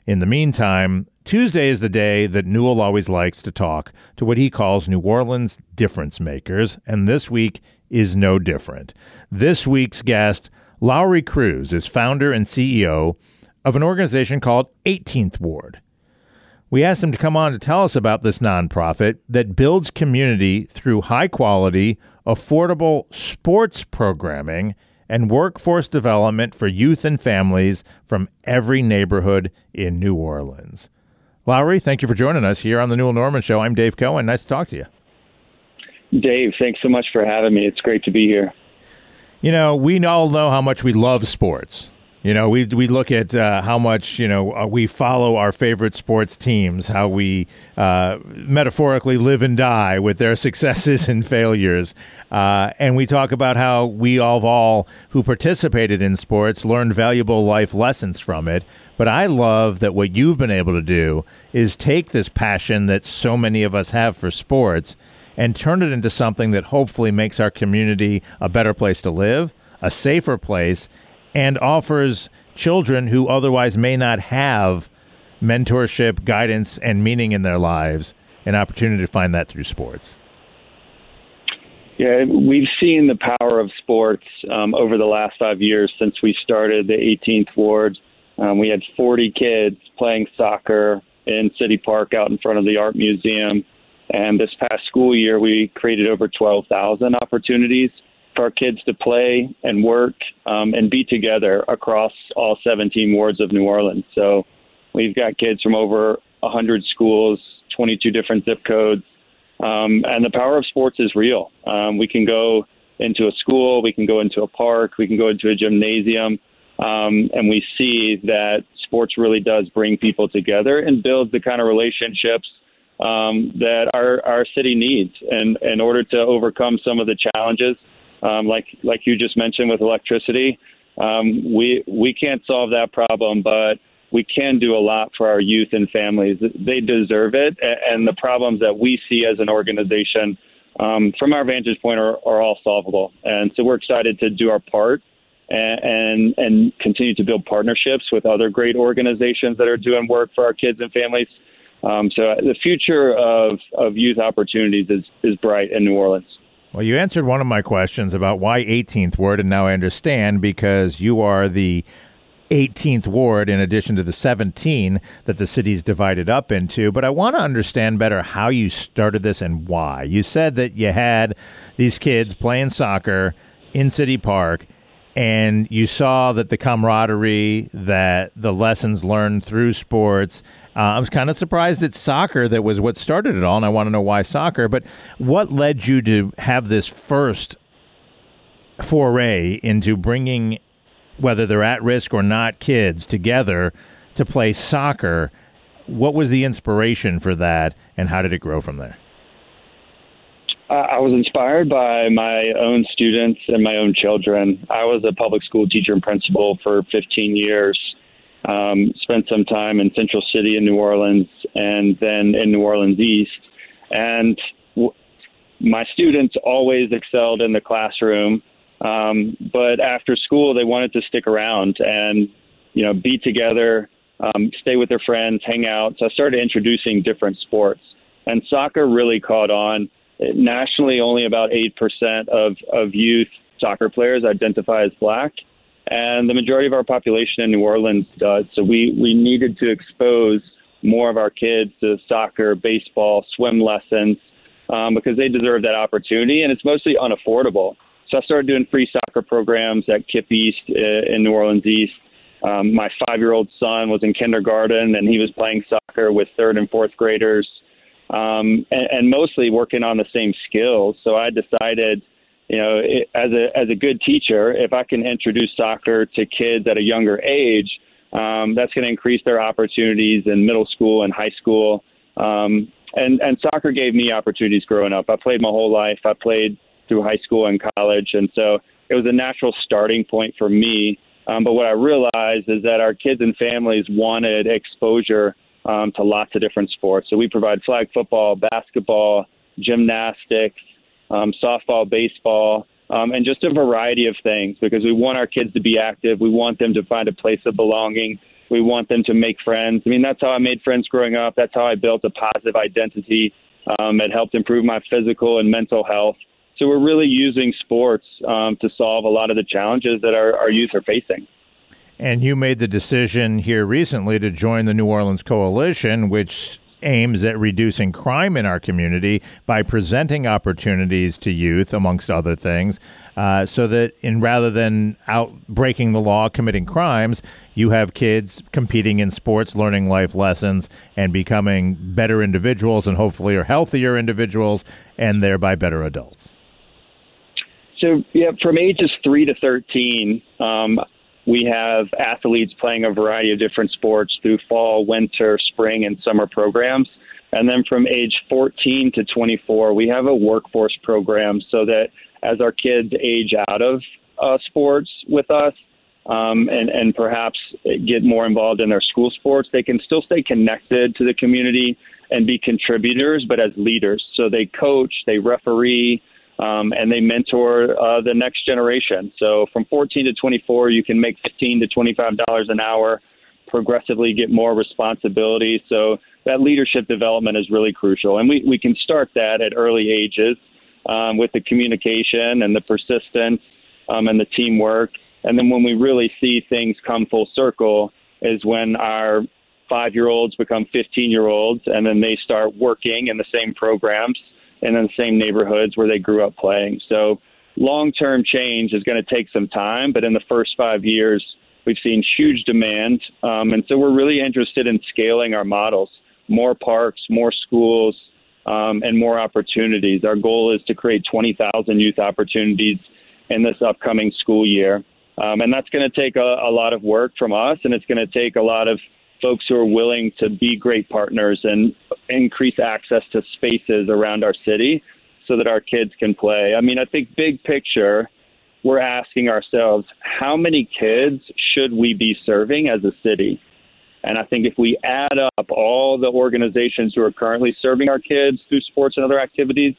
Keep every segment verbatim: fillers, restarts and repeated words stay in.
In the meantime, Tuesday is the day that Newell always likes to talk to what he calls New Orleans difference makers, and this week is no different. This week's guest, Lowry Cruz, is founder and C E O of an organization called eighteenth Ward. We asked him to come on to tell us about this nonprofit that builds community through high-quality, affordable sports programming and workforce development for youth and families from every neighborhood in New Orleans. Lowry, thank you for joining us here on the Newell Norman Show. I'm Dave Cohen. Nice to talk to you. Dave, thanks so much for having me. It's great to be here. You know, we all know how much we love sports. You know, we we look at uh, how much, you know, uh, we follow our favorite sports teams, how we uh, metaphorically live and die with their successes and failures. Uh, and we talk about how we all, all who participated in sports learned valuable life lessons from it. But I love that what you've been able to do is take this passion that so many of us have for sports and turn it into something that hopefully makes our community a better place to live, a safer place, and offers children who otherwise may not have mentorship, guidance, and meaning in their lives an opportunity to find that through sports. Yeah, we've seen the power of sports um, over the last five years since we started the eighteenth Ward. Um, we had forty kids playing soccer in City Park out in front of the Art Museum. And this past school year, we created over twelve thousand opportunities for our kids to play and work um, and be together across all seventeen wards of New Orleans. So we've got kids from over one hundred schools, twenty-two different zip codes. Um, and the power of sports is real. Um, we can go into a school, we can go into a park, we can go into a gymnasium, um, and we see that sports really does bring people together and build the kind of relationships um, that our, our city needs in, in order to overcome some of the challenges. Um, like like you just mentioned with electricity, um, we we can't solve that problem, but we can do a lot for our youth and families. They deserve it, and the problems that we see as an organization, um, from our vantage point, are, are all solvable. And so we're excited to do our part and, and and continue to build partnerships with other great organizations that are doing work for our kids and families. Um, so the future of, of youth opportunities is, is bright in New Orleans. Well, you answered one of my questions about why eighteenth Ward, and now I understand because you are the eighteenth Ward in addition to the seventeen that the city's divided up into. But I want to understand better how you started this and why. You said that you had these kids playing soccer in City Park, and you saw that the camaraderie, that the lessons learned through sports. Uh, I was kind of surprised it's soccer that was what started it all, and I want to know why soccer. But what led you to have this first foray into bringing, whether they're at risk or not, kids together to play soccer? What was the inspiration for that, and how did it grow from there? I was inspired by my own students and my own children. I was a public school teacher and principal for fifteen years. Um, spent some time in Central City in New Orleans and then in New Orleans East. And w- my students always excelled in the classroom, um, but after school they wanted to stick around and, you know, be together, um, stay with their friends, hang out. So I started introducing different sports. And soccer really caught on. Nationally, only about eight percent of, of youth soccer players identify as Black. And the majority of our population in New Orleans does. So we, we needed to expose more of our kids to soccer, baseball, swim lessons, um, because they deserve that opportunity. And it's mostly unaffordable. So I started doing free soccer programs at KIPP East uh, in New Orleans East. Um, my five-year-old son was in kindergarten, and he was playing soccer with third and fourth graders, um, and, and mostly working on the same skills. So I decided, you know, it, as a as a good teacher, if I can introduce soccer to kids at a younger age, um, that's going to increase their opportunities in middle school and high school. Um, and, and soccer gave me opportunities growing up. I played my whole life. I played through high school and college. And so it was a natural starting point for me. Um, but what I realized is that our kids and families wanted exposure um, to lots of different sports. So we provide flag football, basketball, gymnastics, um, softball, baseball, um, and just a variety of things because we want our kids to be active. We want them to find a place of belonging. We want them to make friends. I mean, that's how I made friends growing up. That's how I built a positive identity. Um, it helped improve my physical and mental health. So we're really using sports um, to solve a lot of the challenges that our, our youth are facing. And you made the decision here recently to join the New Orleans Coalition, which aims at reducing crime in our community by presenting opportunities to youth, amongst other things, uh, so that in rather than out breaking the law, committing crimes, you have kids competing in sports, learning life lessons, and becoming better individuals, and hopefully are healthier individuals, and thereby better adults. So, yeah, from ages three to thirteen, um, we have athletes playing a variety of different sports through fall, winter, spring, and summer programs. And then from age fourteen to twenty-four, we have a workforce program so that as our kids age out of uh, sports with us um, and, and perhaps get more involved in their school sports, they can still stay connected to the community and be contributors, but as leaders. So they coach, they referee, Um, and they mentor uh, the next generation. So from fourteen to twenty-four, you can make fifteen to twenty-five dollars an hour, progressively get more responsibility. So that leadership development is really crucial. And we, we can start that at early ages um, with the communication and the persistence um, and the teamwork. And then when we really see things come full circle is when our five-year-olds become fifteen-year-olds, and then they start working in the same programs and in the same neighborhoods where they grew up playing. So long-term change is going to take some time, but in the first five years, we've seen huge demand. Um, and so we're really interested in scaling our models, more parks, more schools, um, and more opportunities. Our goal is to create twenty thousand youth opportunities in this upcoming school year. Um, and that's going to take a, a lot of work from us, and it's going to take a lot of folks who are willing to be great partners and increase access to spaces around our city so that our kids can play. I mean, I think big picture, we're asking ourselves, how many kids should we be serving as a city? And I think if we add up all the organizations who are currently serving our kids through sports and other activities,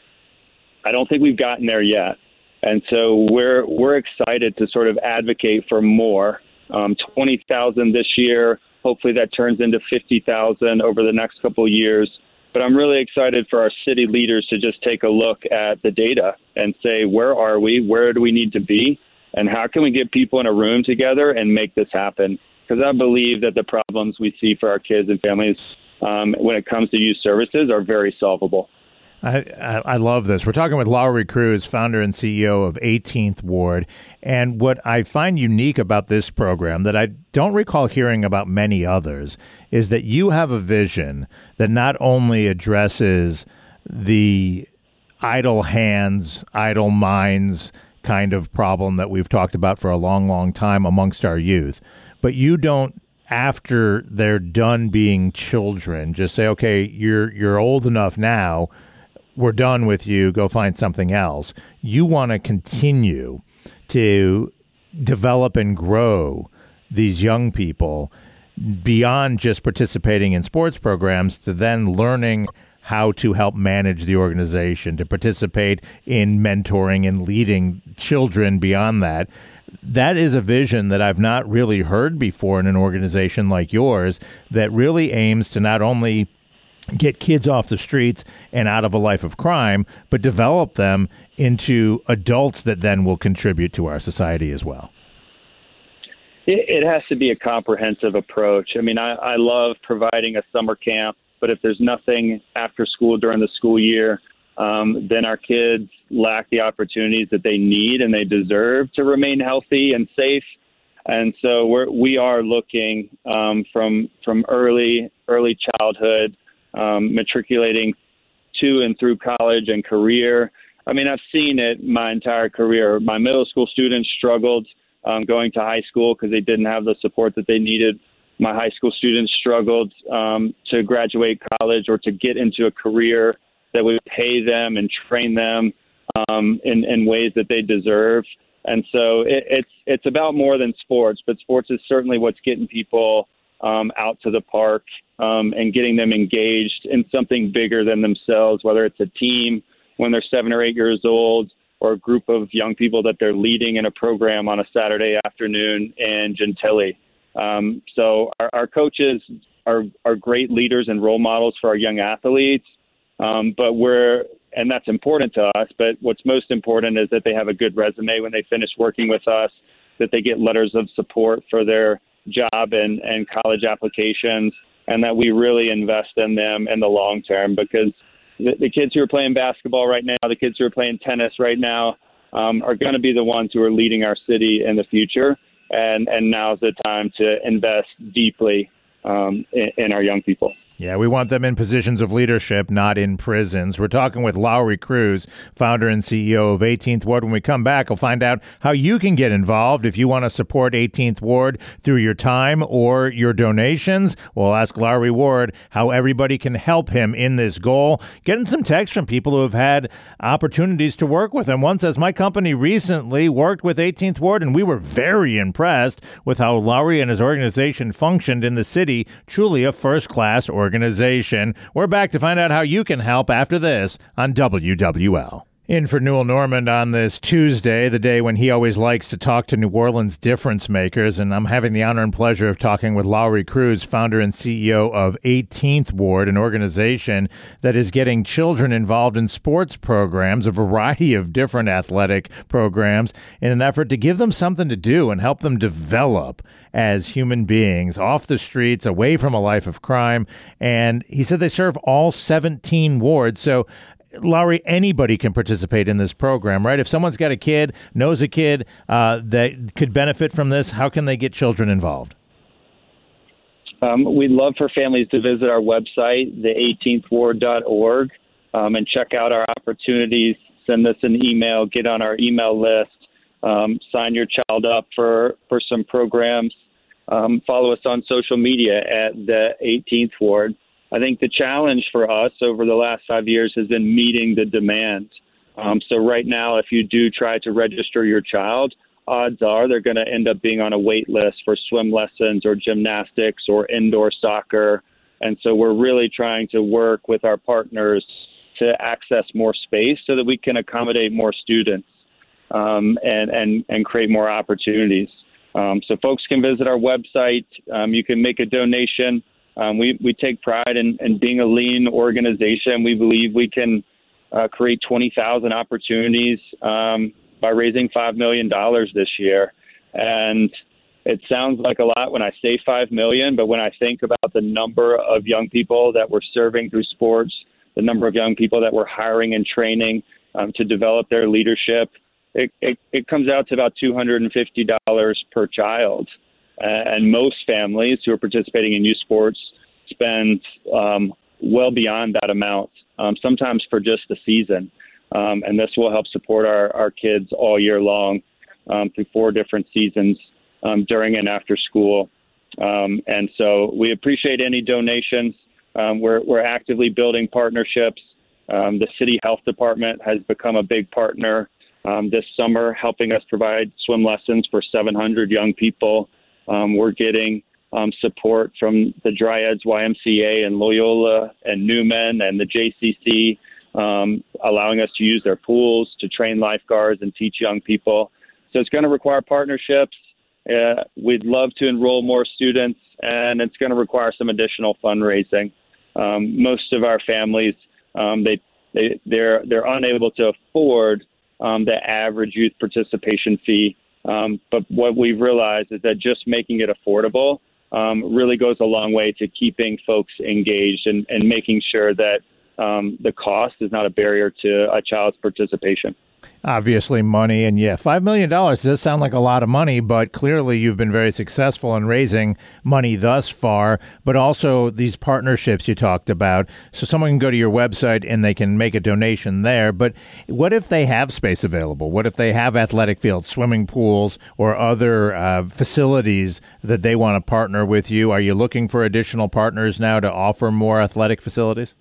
I don't think we've gotten there yet. And so we're we're excited to sort of advocate for more. Um, twenty thousand this year. Hopefully that turns into fifty thousand over the next couple of years. But I'm really excited for our city leaders to just take a look at the data and say, where are we? Where do we need to be? And how can we get people in a room together and make this happen? Because I believe that the problems we see for our kids and families um, when it comes to youth services are very solvable. I, I love this. We're talking with Lowry Cruz, founder and C E O of eighteenth Ward. And what I find unique about this program that I don't recall hearing about many others is that you have a vision that not only addresses the idle hands, idle minds kind of problem that we've talked about for a long, long time amongst our youth, but you don't, after they're done being children, just say, okay, you're you're old enough now, we're done with you, go find something else. You want to continue to develop and grow these young people beyond just participating in sports programs to then learning how to help manage the organization, to participate in mentoring and leading children beyond that. That is a vision that I've not really heard before in an organization like yours that really aims to not only get kids off the streets and out of a life of crime, but develop them into adults that then will contribute to our society as well. It, it has to be a comprehensive approach. I mean, I, I love providing a summer camp, but if there's nothing after school during the school year, um, then our kids lack the opportunities that they need and they deserve to remain healthy and safe. And so we're, we are looking um, from from early early childhood, Um, matriculating to and through college and career. I mean, I've seen it my entire career. My middle school students struggled um, going to high school because they didn't have the support that they needed. My high school students struggled um, to graduate college or to get into a career that would pay them and train them um, in, in ways that they deserve. And so it, it's it's about more than sports, but sports is certainly what's getting people Um, out to the park um, and getting them engaged in something bigger than themselves, whether it's a team when they're seven or eight years old or a group of young people that they're leading in a program on a Saturday afternoon in Gentilly. Um, so our, our coaches are, are great leaders and role models for our young athletes. Um, but we're, and that's important to us, but what's most important is that they have a good resume when they finish working with us, that they get letters of support for their job and, and college applications, and that we really invest in them in the long term, because the, the kids who are playing basketball right now, the kids who are playing tennis right now, um, are going to be the ones who are leading our city in the future. And, and now's the time to invest deeply um, in, in our young people. Yeah, we want them in positions of leadership, not in prisons. We're talking with Lowry Cruz, founder and C E O of eighteenth Ward. When we come back, we'll find out how you can get involved if you want to support eighteenth Ward through your time or your donations. We'll ask Lowry Ward how everybody can help him in this goal. Getting some texts from people who have had opportunities to work with him. One says, my company recently worked with eighteenth Ward, and we were very impressed with how Lowry and his organization functioned in the city. Truly a first-class organization. organization. We're back to find out how you can help after this on W W L. In for Newell Normand on this Tuesday, the day when he always likes to talk to New Orleans difference makers, and I'm having the honor and pleasure of talking with Lowry Cruz, founder and C E O of eighteenth Ward, an organization that is getting children involved in sports programs, a variety of different athletic programs, in an effort to give them something to do and help them develop as human beings off the streets, away from a life of crime. And he said they serve all seventeen wards. So Lowry, anybody can participate in this program, right? If someone's got a kid, knows a kid uh, that could benefit from this, how can they get children involved? Um, we'd love for families to visit our website, the eighteenth ward dot org, um, and check out our opportunities. Send us an email, get on our email list, um, sign your child up for, for some programs. Um, follow us on social media at the eighteenth Ward. I think the challenge for us over the last five years has been meeting the demand. Um, so right now, if you do try to register your child, odds are they're going to end up being on a wait list for swim lessons or gymnastics or indoor soccer. And so we're really trying to work with our partners to access more space so that we can accommodate more students um, and, and, and create more opportunities. Um, so folks can visit our website. Um, you can make a donation. Um, we, we take pride in, in being a lean organization. We believe we can uh, create twenty thousand opportunities um, by raising five million dollars this year. And it sounds like a lot when I say five million dollars, but when I think about the number of young people that we're serving through sports, the number of young people that we're hiring and training um, to develop their leadership, it, it, it comes out to about two hundred fifty dollars per child. And most families who are participating in youth sports spend um, well beyond that amount, um, sometimes for just the season. Um, and this will help support our, our kids all year long um, through four different seasons um, during and after school. Um, and so we appreciate any donations. Um, we're, we're actively building partnerships. Um, the City Health Department has become a big partner um, this summer, helping us provide swim lessons for seven hundred young people. Um, we're getting um, support from the Dryads Y M C A and Loyola and Newman and the J C C, um, allowing us to use their pools to train lifeguards and teach young people. So it's going to require partnerships. Uh, we'd love to enroll more students, and it's going to require some additional fundraising. Um, most of our families, um, they, they, they're, they're unable to afford um, the average youth participation fee. Um, but what we've realized is that just making it affordable um, really goes a long way to keeping folks engaged and, and making sure that um, the cost is not a barrier to a child's participation. Obviously money, and yeah, five million dollars does sound like a lot of money, but clearly you've been very successful in raising money thus far, but also these partnerships you talked about. So someone can go to your website and they can make a donation there, but what if they have space available? What if they have athletic fields, swimming pools, or other uh, facilities that they want to partner with you? Are you looking for additional partners now to offer more athletic facilities?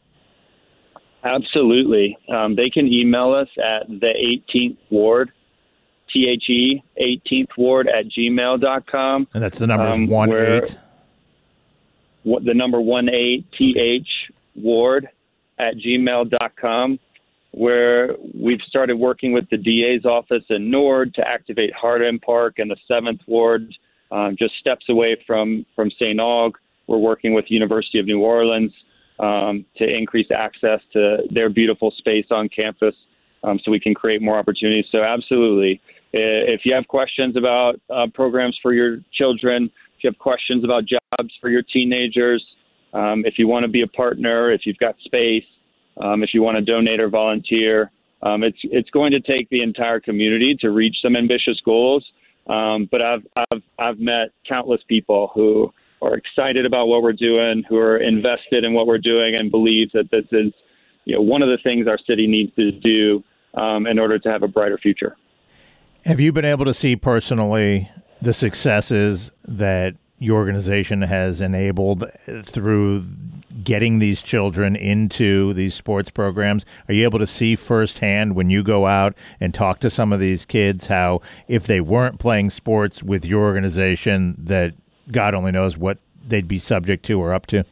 Absolutely. Um, they can email us at the eighteenth Ward, T H E, eighteenth Ward at gmail dot com. And that's the number um, one eight? What, the number one eight, T H Ward at gmail dot com, where we've started working with the D A's office in Nord to activate Hardin Park and the seventh Ward um, just steps away from, from Saint Aug. We're working with the University of New Orleans um, to increase access to their beautiful space on campus um, so we can create more opportunities. So absolutely. If you have questions about uh, programs for your children, if you have questions about jobs for your teenagers, um, if you want to be a partner, if you've got space, um, if you want to donate or volunteer, um, it's it's going to take the entire community to reach some ambitious goals. Um, but I've I've I've met countless people who are excited about what we're doing, who are invested in what we're doing, and believe that this is, you know, one of the things our city needs to do um, in order to have a brighter future. Have you been able to see personally the successes that your organization has enabled through getting these children into these sports programs? Are you able to see firsthand when you go out and talk to some of these kids how if they weren't playing sports with your organization, that God only knows what they'd be subject to or up to?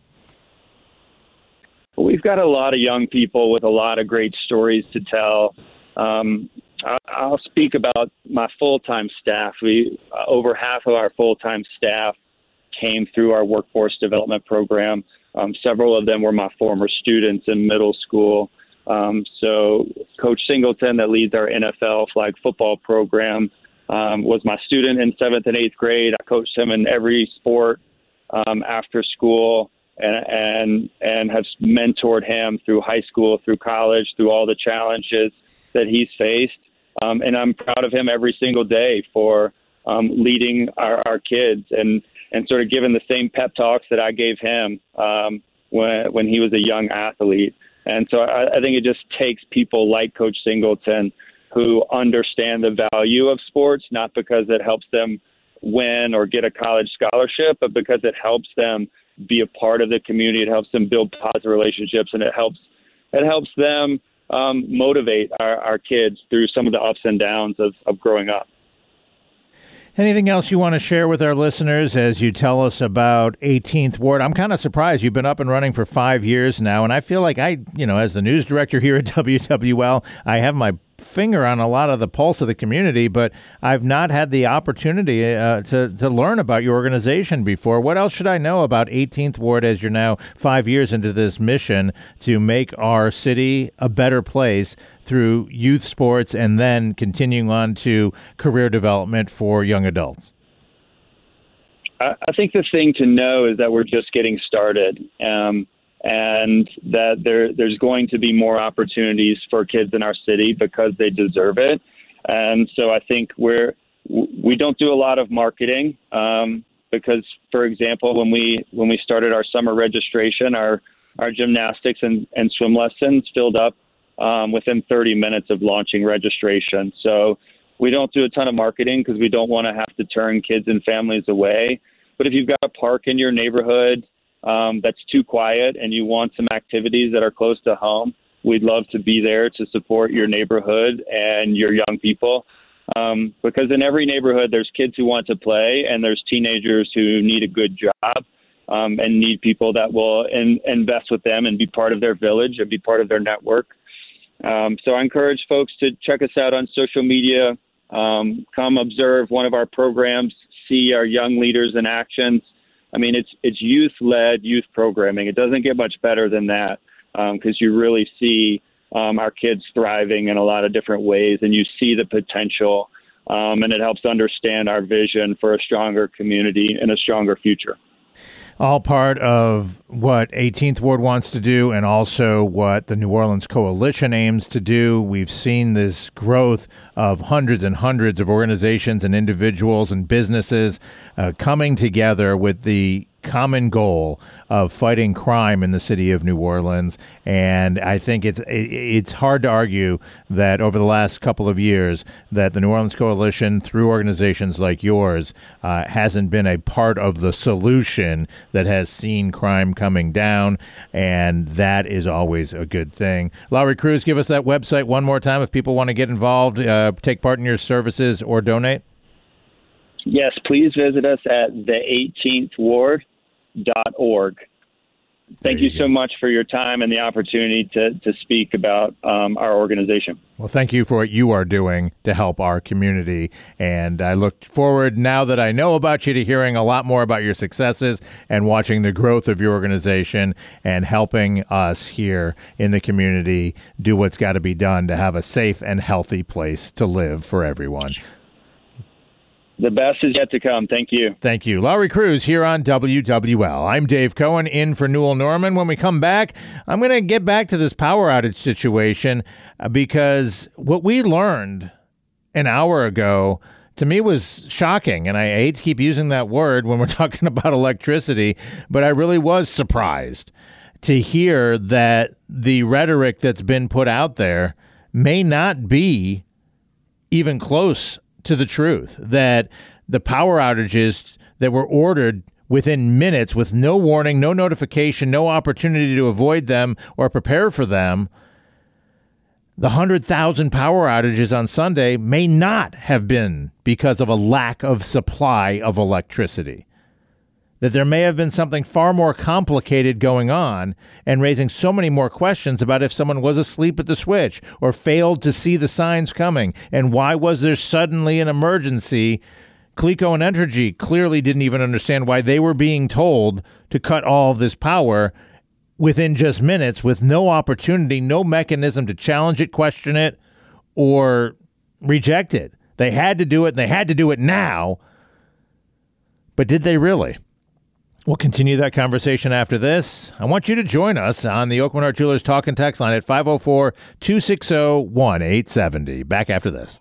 We've got a lot of young people with a lot of great stories to tell. Um, I'll speak about my full-time staff. We uh, over half of our full-time staff came through our workforce development program. Um, several of them were my former students in middle school. Um, so Coach Singleton, that leads our N F L flag football program, um, was my student in seventh and eighth grade. I coached him in every sport um, after school and, and, and have mentored him through high school, through college, through all the challenges that he's faced. Um, and I'm proud of him every single day for um, leading our, our kids and, and sort of giving the same pep talks that I gave him um, when, when he was a young athlete. And so I, I think it just takes people like Coach Singleton who understand the value of sports, not because it helps them win or get a college scholarship, but because it helps them be a part of the community. It helps them build positive relationships, and it helps it helps them Um, motivate our, our kids through some of the ups and downs of, of growing up. Anything else you want to share with our listeners as you tell us about eighteenth Ward? I'm kind of surprised. You've been up and running for five years now, and I feel like I, you know, as the news director here at W W L, I have my finger on a lot of the pulse of the community, but I've not had the opportunity uh, to, to learn about your organization before. What else should I know about eighteenth Ward as you're now five years into this mission to make our city a better place through youth sports and then continuing on to career development for young adults? I, I think the thing to know is that we're just getting started. Um, and that there there's going to be more opportunities for kids in our city because they deserve it. And so I think we're, we don't do a lot of marketing um, because, for example, when we when we started our summer registration, our, our gymnastics and, and swim lessons filled up um, within thirty minutes of launching registration. So we don't do a ton of marketing because we don't want to have to turn kids and families away. But if you've got a park in your neighborhood Um, that's too quiet and you want some activities that are close to home, we'd love to be there to support your neighborhood and your young people. Um, because in every neighborhood, there's kids who want to play and there's teenagers who need a good job um, and need people that will in, invest with them and be part of their village and be part of their network. Um, so I encourage folks to check us out on social media, um, come observe one of our programs, see our young leaders in actions. I mean, it's it's youth-led youth programming. It doesn't get much better than that because um, you really see um, our kids thriving in a lot of different ways, and you see the potential, um, and it helps understand our vision for a stronger community and a stronger future. All part of what eighteenth Ward wants to do and also what the New Orleans Coalition aims to do. We've seen this growth of hundreds and hundreds of organizations and individuals and businesses uh, coming together with the common goal of fighting crime in the city of New Orleans. And I think it's it's hard to argue that over the last couple of years that the New Orleans Coalition, through organizations like yours, uh, hasn't been a part of the solution that has seen crime coming down. And that is always a good thing. Lowry Cruz, give us that website one more time if people want to get involved, uh, take part in your services, or donate. Yes, please visit us at the eighteenth ward dot org. Thank you, you so much for your time and the opportunity to, to speak about um, our organization. Well, thank you for what you are doing to help our community. And I look forward, now that I know about you, to hearing a lot more about your successes and watching the growth of your organization and helping us here in the community do what's got to be done to have a safe and healthy place to live for everyone. The best is yet to come. Thank you. Thank you. Laurie Cruz here on W W L. I'm Dave Cohen, in for Newell Norman. When we come back, I'm going to get back to this power outage situation uh, because what we learned an hour ago, to me, was shocking. And I hate to keep using that word when we're talking about electricity, but I really was surprised to hear that the rhetoric that's been put out there may not be even close to the truth, that the power outages that were ordered within minutes with no warning, no notification, no opportunity to avoid them or prepare for them, the one hundred thousand power outages on Sunday may not have been because of a lack of supply of electricity. That there may have been something far more complicated going on and raising so many more questions about if someone was asleep at the switch or failed to see the signs coming. And why was there suddenly an emergency? Cleco and Entergy clearly didn't even understand why they were being told to cut all of this power within just minutes with no opportunity, no mechanism to challenge it, question it, or reject it. They had to do it, and they had to do it now. But did they really? We'll continue that conversation after this. I want you to join us on the Oak Menard Jewelers Talk and Text line at five oh four, two six zero, one eight seven zero. Back after this.